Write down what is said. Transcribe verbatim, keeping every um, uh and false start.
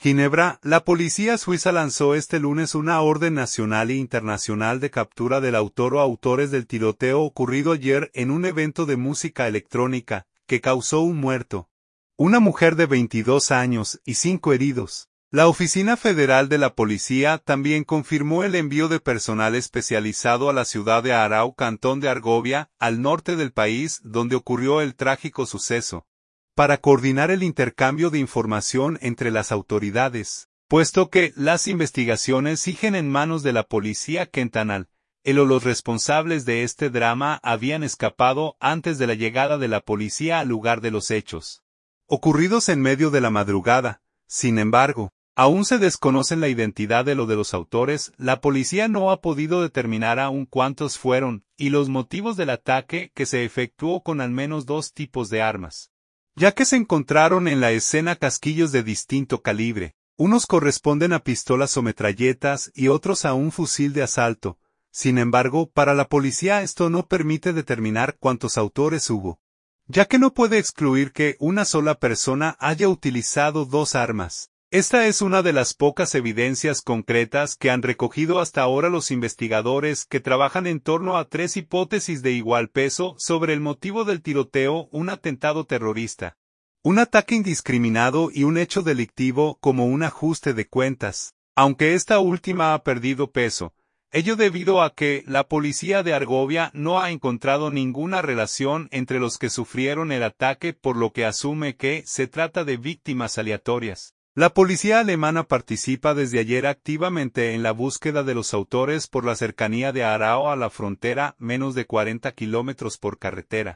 Ginebra, la policía suiza lanzó este lunes una orden nacional e internacional de captura del autor o autores del tiroteo ocurrido ayer en un evento de música electrónica, que causó un muerto, una mujer de veintidós años y cinco heridos. La Oficina Federal de la Policía también confirmó el envío de personal especializado a la ciudad de Aarau, cantón de Argovia, al norte del país, donde ocurrió el trágico suceso, para coordinar el intercambio de información entre las autoridades, puesto que las investigaciones siguen en manos de la policía cantonal. El o los responsables de este drama habían escapado antes de la llegada de la policía al lugar de los hechos, ocurridos en medio de la madrugada. Sin embargo, aún se desconocen la identidad de lo de los autores. La policía no ha podido determinar aún cuántos fueron, y los motivos del ataque, que se efectuó con al menos dos tipos de armas, ya que se encontraron en la escena casquillos de distinto calibre. Unos corresponden a pistolas o metralletas y otros a un fusil de asalto. Sin embargo, para la policía esto no permite determinar cuántos autores hubo, ya que no puede excluir que una sola persona haya utilizado dos armas. Esta es una de las pocas evidencias concretas que han recogido hasta ahora los investigadores, que trabajan en torno a tres hipótesis de igual peso sobre el motivo del tiroteo: un atentado terrorista, un ataque indiscriminado y un hecho delictivo como un ajuste de cuentas, aunque esta última ha perdido peso. Ello debido a que la policía de Argovia no ha encontrado ninguna relación entre los que sufrieron el ataque, por lo que asume que se trata de víctimas aleatorias. La policía alemana participa desde ayer activamente en la búsqueda de los autores por la cercanía de Aarau a la frontera, menos de cuarenta kilómetros por carretera.